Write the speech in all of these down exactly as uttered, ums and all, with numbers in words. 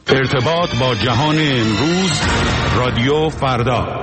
ارتباط با جهان امروز، رادیو فردا.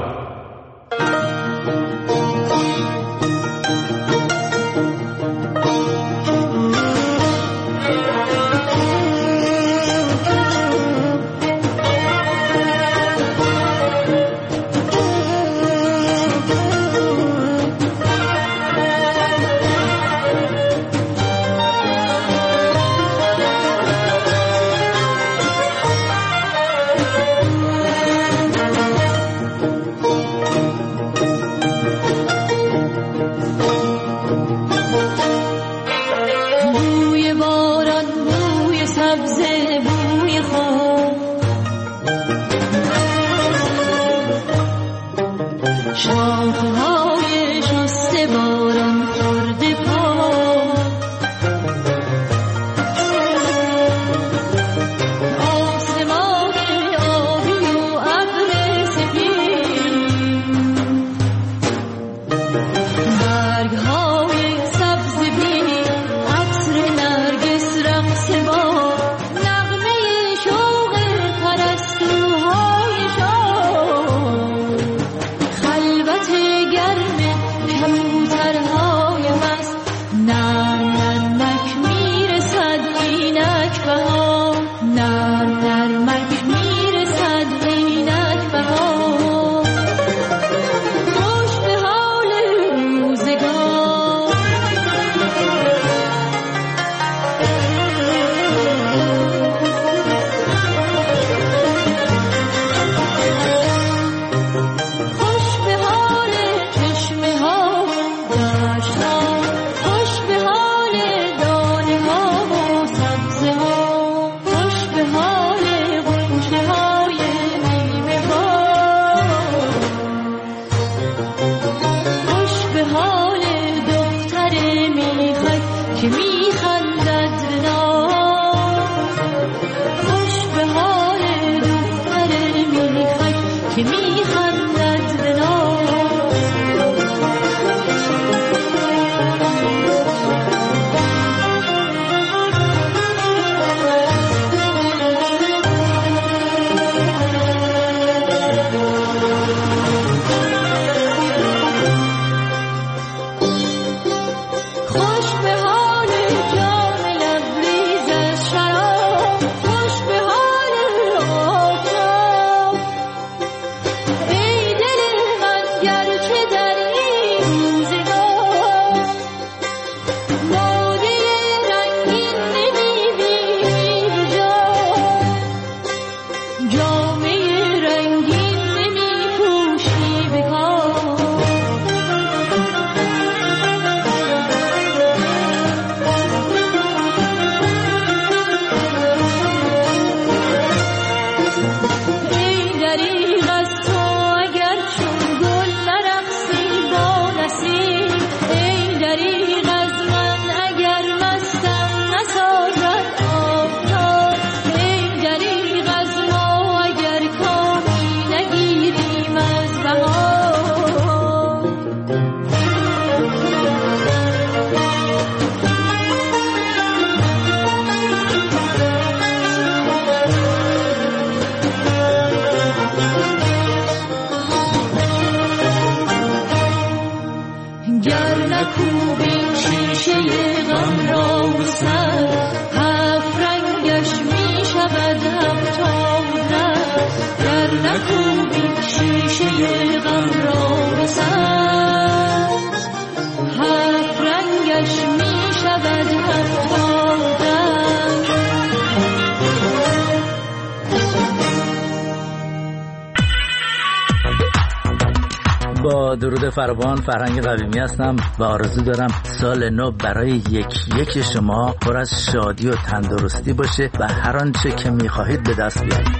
با درود فراوان، فرهنگ قویمی هستم و آرزو دارم سال نو برای یک یک شما پر از شادی و تندرستی باشه و هر آنچه که می‌خواهید به دست بیارید.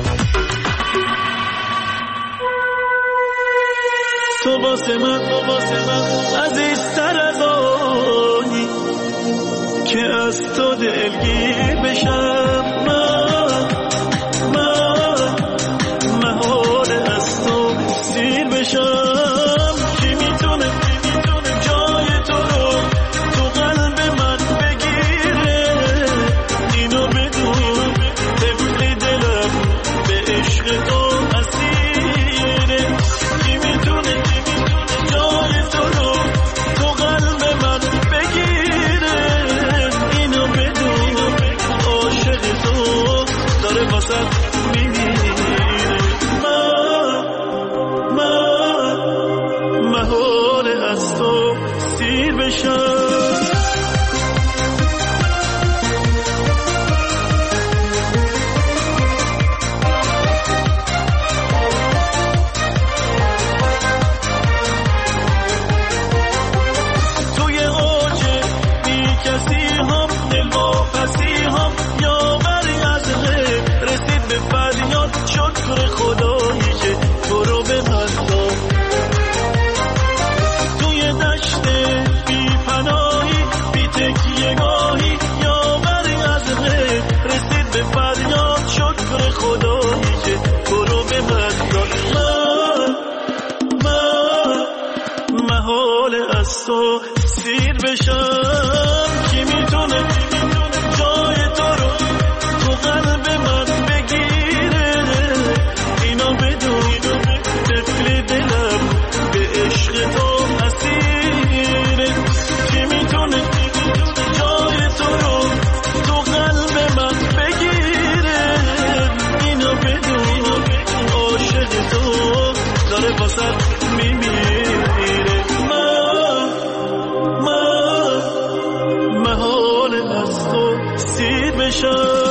تو واسه من تو واسه من عزیزتر از آنی که از تو دلگیر بشم. من من محال از تو سیر بشم. کی میتونه جای تو رو تو قلب من بگیره؟ اینو بدون طفل دلم واسط میمیره. من من محاله از تو سیر بشم. شکر خدایی که تو رو به من داد. توی دشت بی پناهی بی تکیه گاهی یاوری از غیب رسید به فریاد. شکر خدایی که تو رو به من داد. من من محال از تو سیر بشم. کی میتونه جای تو رو تو قلب من بگیره؟ اینا بدون طفل دلم به عشق تو اسیره. کی میتونه جای تو رو تو قلب من بگیره؟ اینا بدون عاشق تو داره واسط میمیره. من من محال از تو سیر بشم.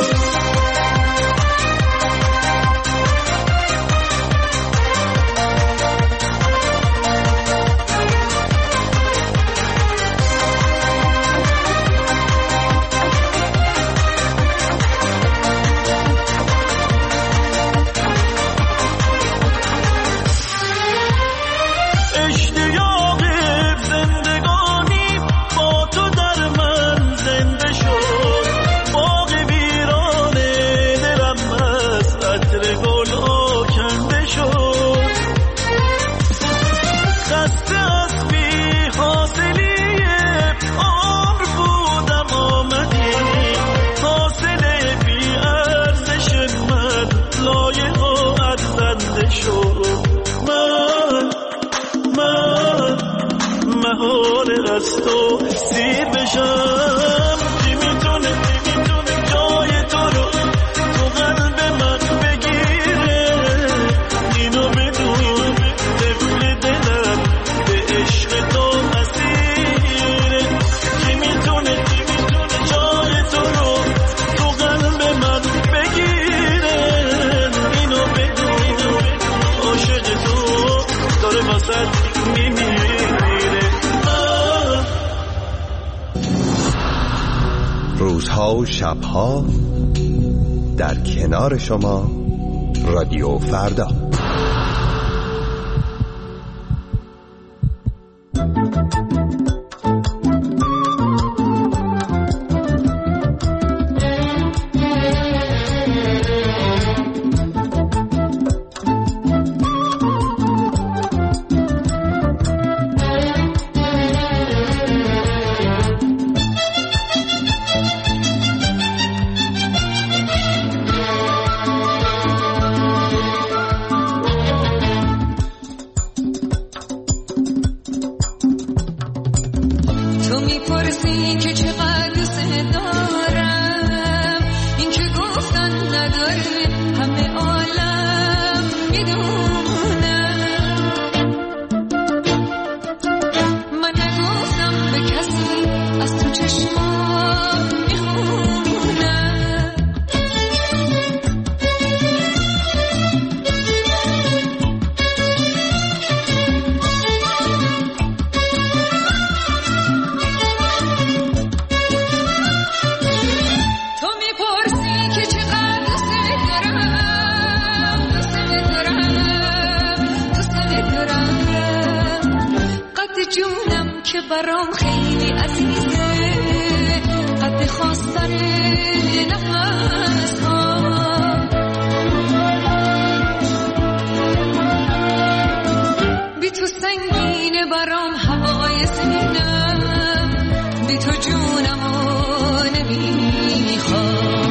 از تو سیر بشم. کی میتونه جای تو رو تو قلب من بگیره؟ اینو بدون طفل دلم به عشق تو اسیره. کی میتونه جای تو رو تو قلب من بگیره؟ اینو بدون عاشق تو داره واسط میمیره. روزها و شبها در کنار شما رادیو فردا. برام خیلی عزیزه قد خواستن نفس ها بی تو سنگینه برام هوای سینم بی تو جونمو نمیخوام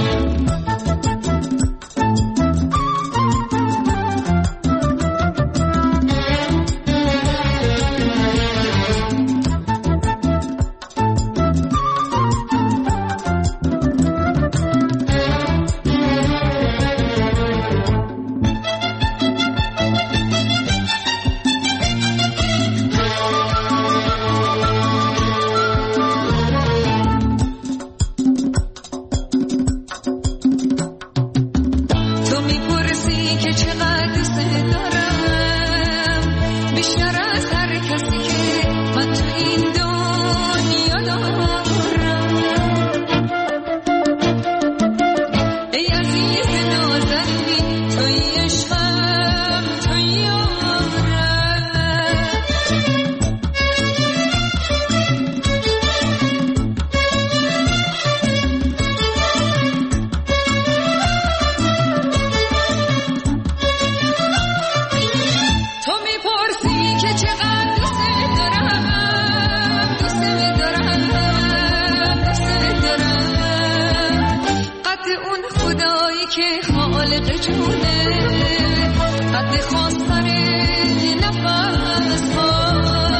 اون خدایی که خالق جونه، قد خواستن نفس ها،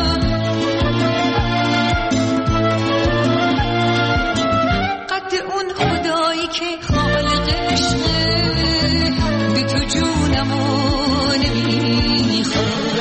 قد اون خدایی که خالق عشقه، به تو جونمو نمیخواد.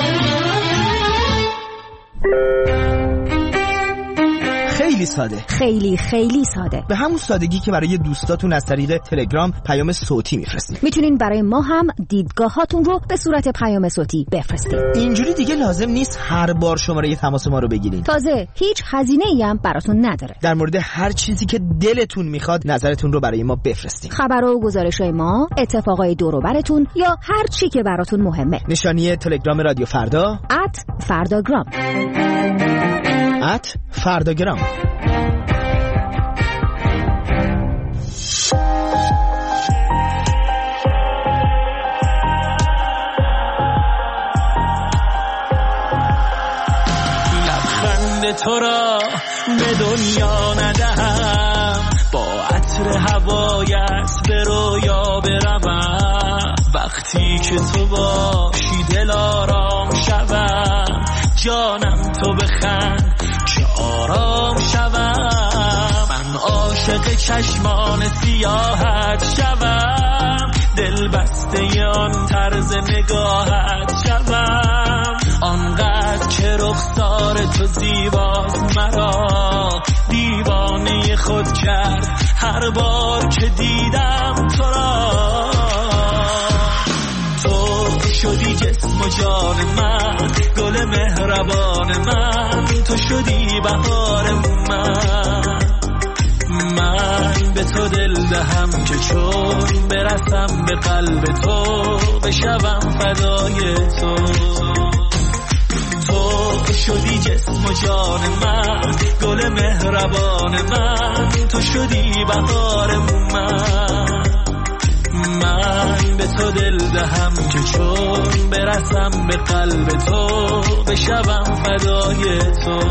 خیلی ساده، خیلی خیلی ساده، به همون سادگی که برای دوستاتون از طریق تلگرام پیام صوتی میفرستید. میتونین برای ما هم دیدگاهاتون رو به صورت پیام صوتی بفرستید. اینجوری دیگه لازم نیست هر بار شماره تماس ما رو بگیرین. تازه هیچ هزینه‌ای هم براتون نداره. در مورد هر چیزی که دلتون میخواد نظرتون رو برای ما بفرستید. خبر و گزارش‌های ما، اتفاقای دور و براتون یا هر چی که براتون مهمه. نشانی تلگرام رادیو فردا ات فرداگرام ات فرداگرام. لبخند تو را به دنیا ندهم، با عطر هوایت به رویا بروم. وقتی که تو باشی دل آرام شوم، جانم تو بخند که آرام شوم. من عاشق چشمان سیاحت شوم، دل بسته آن طرز نگاهت شوم. آنقدر که رخسار تو زیباست، مرا دیوانه خود کرد هر بار که دیدم تو را. تو شدی جسم و جان من، گل مهربان من، تو شدی بهار من. من به تو دل دهم که چون برسم به قلب تو، بشوم فدای تو. تو شدی جسم و جان من، گل مهربان من، تو شدی بهار من. من به تو دل دهم که چون برسم به قلب تو، بشوم فدای تو.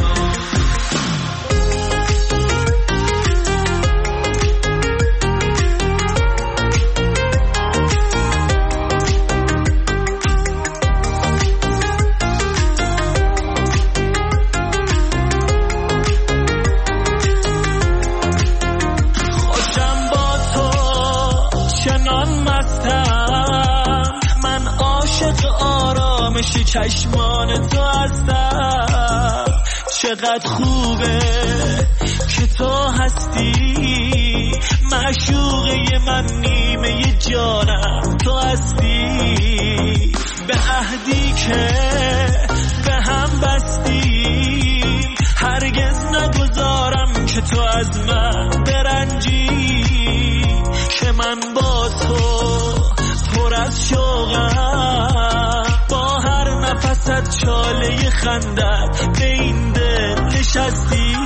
چشمان تو هستم، چقدر خوبه که تو هستی. معشوقه من، نیمه جانم تو هستی. به عهدی که به هم بستی، هرگز نگذارم که تو از من برنجی. که من با تو پر از شوقم، با هر نفست چاله خندت به این دل نشستی.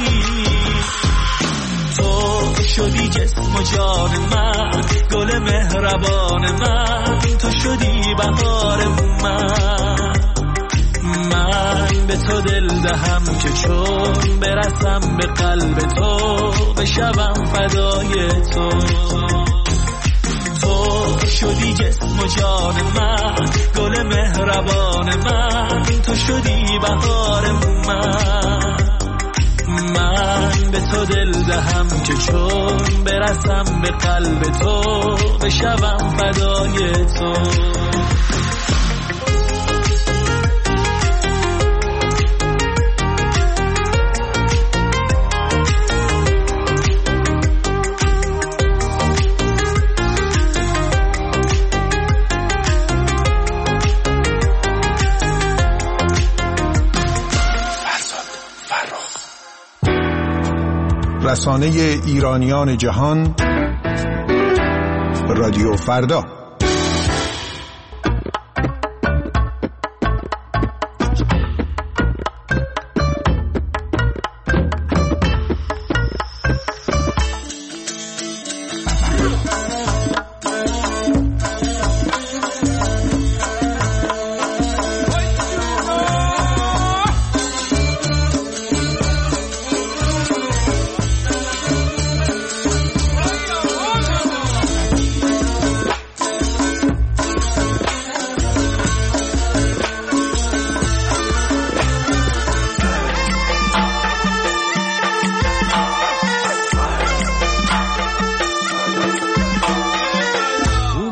تو شدی جسم و جان من، گل مهربان من، تو شدی بهار من. من به تو دل دهم که چون برسم به قلب تو، بشوم فدای تو. تو شدی جسم و جان من، گل مهربان من، تو شدی بهار من. من به تو دل دهم که چون برسم به قلب تو، بشوم فدای تو. رسانه ایرانیان جهان، رادیو فردا.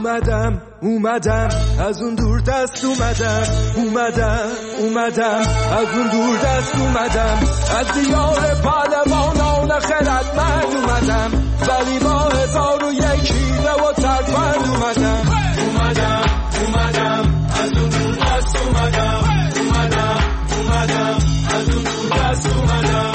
اومدم اومدم از اون دور دست اومدم اومدم اومدم از اون دور دست اومدم از دیار پهلوانان خردمند اومدم ولی با هزار و یک حیله و ترفند اومدم اومدم اومدم از اون دور دست اومدم اومدم اومدم از اون دور دست اومدم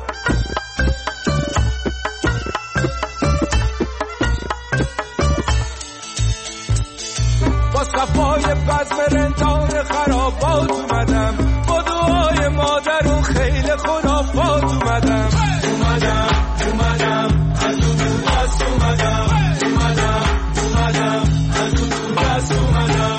صفای بزم رندان خرابات اومدم با دعای مادر و خیل خرافات اومدم اومدم اومدم از اون دور دست اومدم اومدم اومدم از اون دور دست اومدم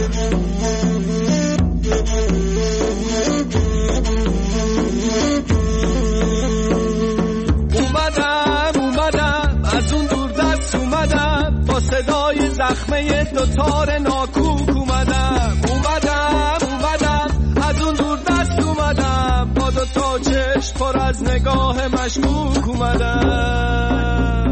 اومدم اومدم از اون دور دست اومدم با صدای زخمه دوتار ناکوک اومدم اومدم اومدم از اون دور دست اومدم با دوتا چشم پر از نگاه مشکوک اومدم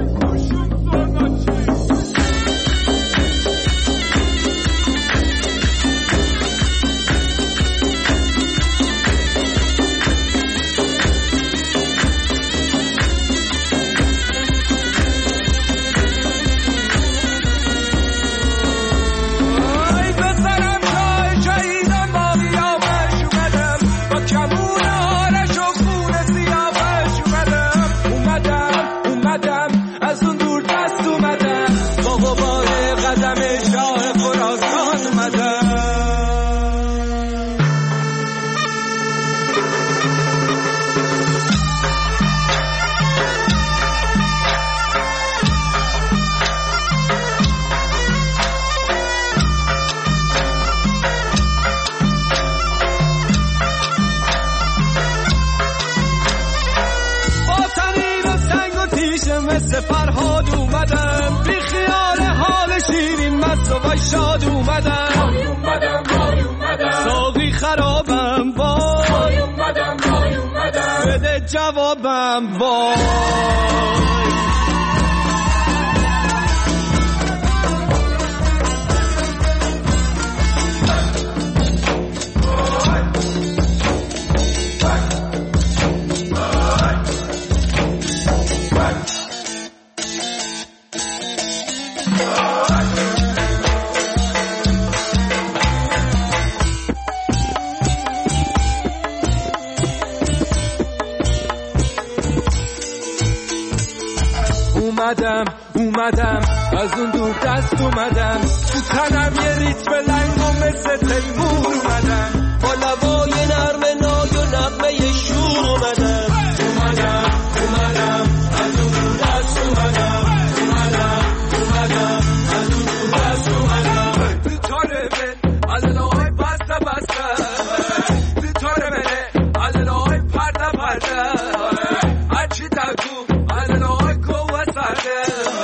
فرهاد اومدم بی خیال حال شیرین مست و شاد اومدم وای اومدم وای اومدم ساقی خرابم وای اومدم وای اومدم بده جوابم وای اومدم اومدم از اون دور دست اومدم تو تنم یه ریتم لنگ و مثل تیمور اومدم با لبای نرم نای و نغمه شور اومدم اومدم اومدم از اون دور دست اومدم اومدم اومدم از اون دور دست اومدم تو تاره من علالای بسته بسته تو تاره منه علالای پرده پرده هرچی تگو علالای کوه سرده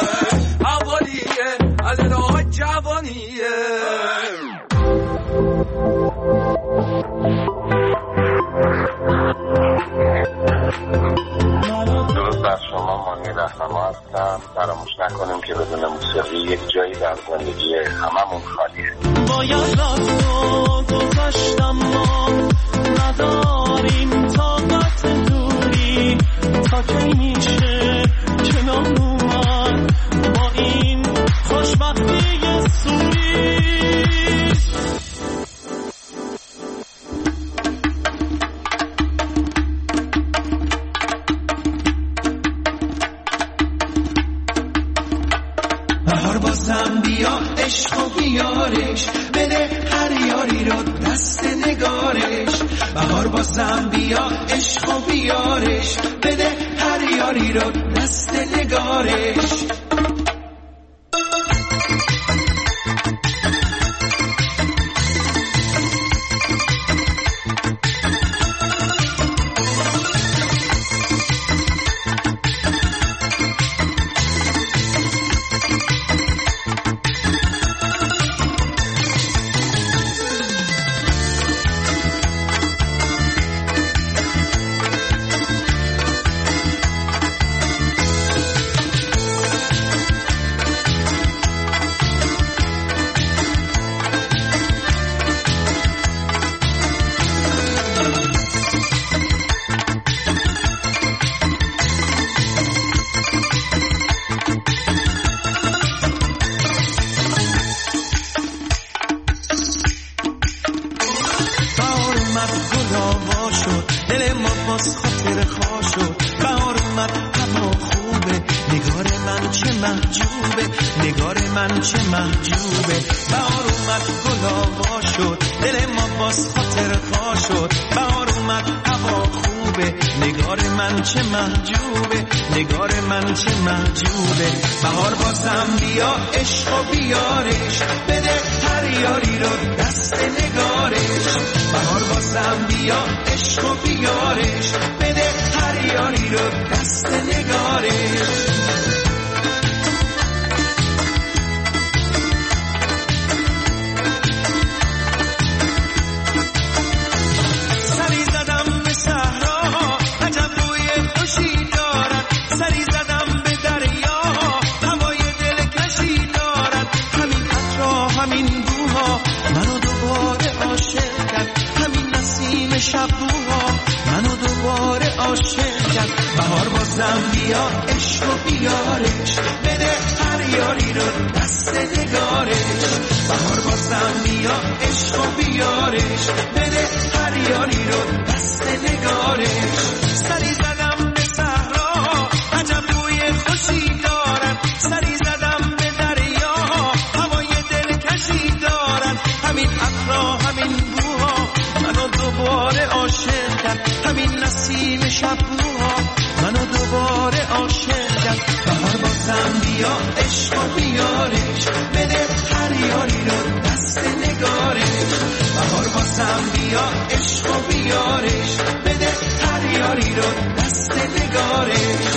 اولیه علالای جوانیه درود بر شما، مانی رهنما هستم. فراموش نکنیم که بدون موسیقی یک جایی در زندگی هممون خالیه. باید رفت و گذاشتم ما نداریم طاقت دوری تا کی میشه کنار اومد با این خوشبختی سوری. بهار بازم بیا عشق و بیارش بده هر یاری رو دست نگارش. بهار بازم بیا عشق و بیارش بده هر یاری رو دست نگارش. محجوبه، نگار من چه محجوبه. بهار اومد گلابا شد، دل ما باز خاطر خوا شد. بهار اومد هوا خوبه، نگار من چه محجوبه، نگار من چه محجوبه. بهار بازم بیا عشق و بیارش، بده هر یاری رو دست نگارش. بهار بازم بیا عشق و بیارش، بده هر یاری رو دست نگارش. سری زدم به صحرا، عجب بوی خوشی دارد. سری زدم به دریا، هوای دلکشی دارد. همین عطرها همین بوها منو دوباره عاشق کرد. همین نسیم شبوها منو دوباره عاشق کرد. بهار بازم بیا عشق و بیارش، بده هر یاری رو دست نگارش. بهار بازم بیا عشق و بیارش، بده هر یاری رو دست نگارش. سری زدم به صحرا، عجب بوی خوشی دارد. سری زدم به دریا، هوای دلکشی دارد. همین عطرها همین بوها منو دوباره عاشق کرد. همین نسیم شبوها منو دوباره عاشق کرد. بهار بازم بیا عشق و بیارش، بده هر یاری رو دست نگارش. بهار بازم بیا عشق و بیارش، بده هر یاری رو دست نگارش.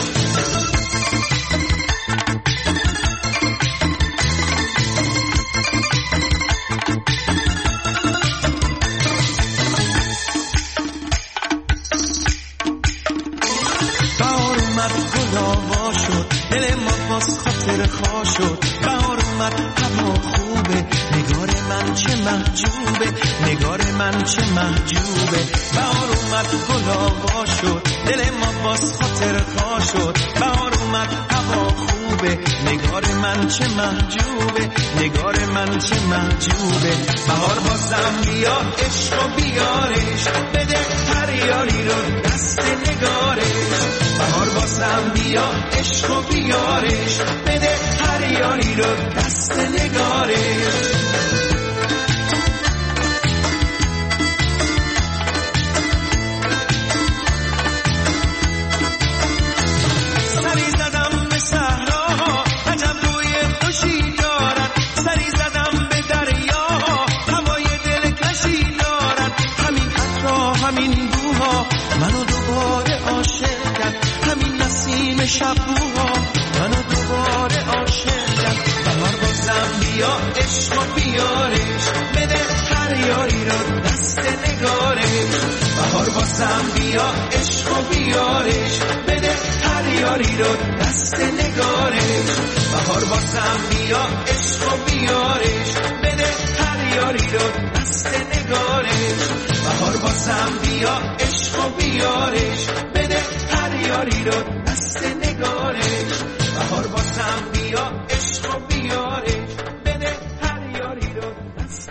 گلابا شد، دل ما باز خاطر خوا شد. بهار اومد هوا خوبه، نگار من چه محجوبه، نگار من چه محجوبه. بهار اومد گلابا شد، دل ما باز خاطر خوا شد. بهار اومد هوا خوبه، نگار من چه محجوبه، نگار من چه محجوبه. بهار بازم بیا عشق و بیارش، بده هر یاری رو دست نگارش. بهار بازم بیا عشق و بیارش، بده هر یاری رو دست نگارش. سری زدم به صحرا، عجب بوی خوشی دارد. سری زدم به دریا، هوای دلکشی دارد. همین عطرها همین بوها منو دوباره عاشق کرد. همین نسیم شبوها منو دوباره عاشق کرد. بهار بازم بیا عشق و بیارش، بده هر یاری رو دست نگارش. بهار بازم بیا عشق و بیارش، بده هر یاری رو دست نگارش. بهار بازم بیا عشق و بیارش، بده هر یاری رو دست نگارش. بهار بازم بیا عشق و بیارش، بده هر یاری رو دست نگارش. بهار بازم بیا عشق و بیارش، بده هر یاری رو دست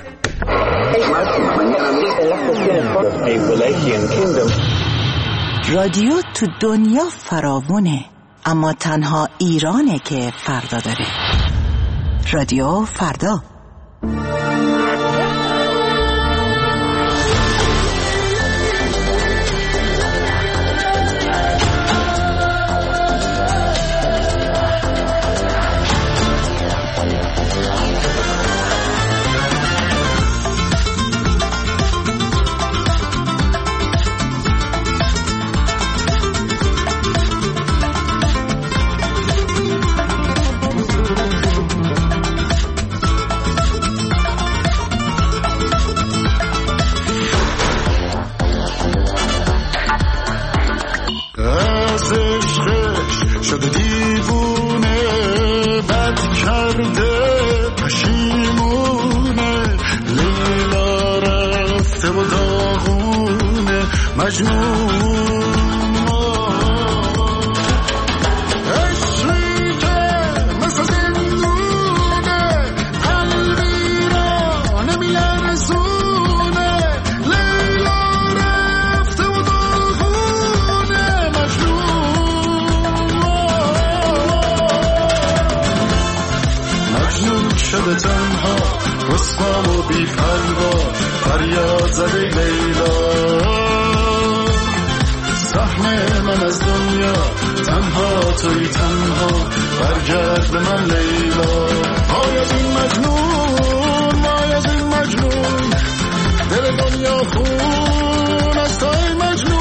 نگارش. رادیو تو دنیا فراوونه، اما تنها ایرانه که فردا داره. رادیو فردا. شده تنها، رسوا و بی پروا، فریاد زده لیلا. سهم من از دنیا تنها توی تنها، برگرد به من لیلا. وای از این مجنون، وای از این مجنون، دل دنیا خون از توی مجنون.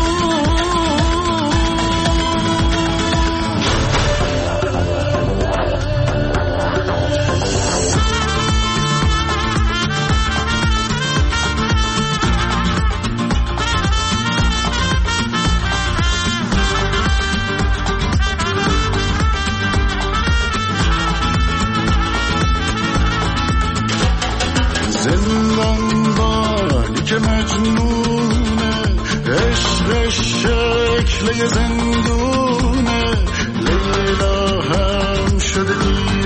زندانبانی که مجنونه، عشق شکل زندونه، لیلا هم شده